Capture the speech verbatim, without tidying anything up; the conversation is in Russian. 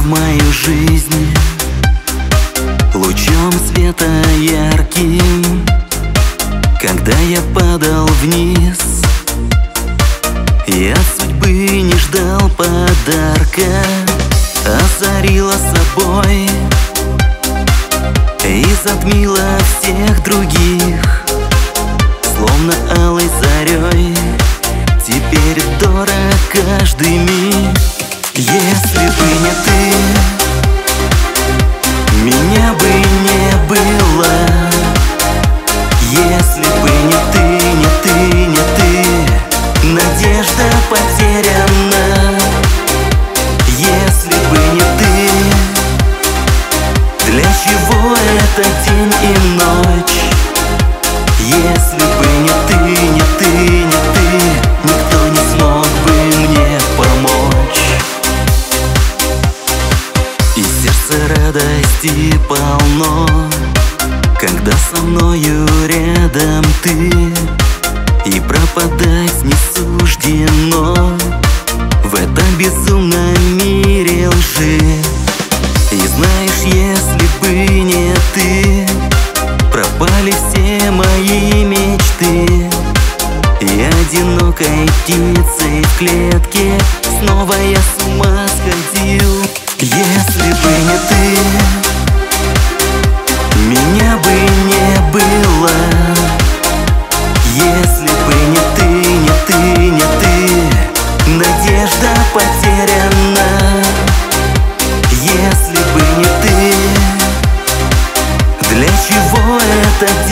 в мою жизнь лучом света ярким. Когда я падал вниз, я от судьбы не ждал подарка, озарила собой и затмила всех других, словно алой зарей. Теперь дорог каждый миг. Если бы не ты, меня бы не было. Если бы не ты, не ты, не ты, надежда потеряна. Если бы не ты, для чего этот день и ночь? Если бы не ты, не ты, не ты, никто не смог бы мне помочь. И сердце радости полно, когда со мною рядом ты, и пропадать не суждено в этом безумном мире лжи. И знаешь, если бы не ты, пропали все мои мечты. И одинокой птицей в клетке снова я с ума сходил. Если бы не ты, меня бы не было. Если бы не ты, не ты, не ты, надежда потеряна. Если бы не ты, для чего этот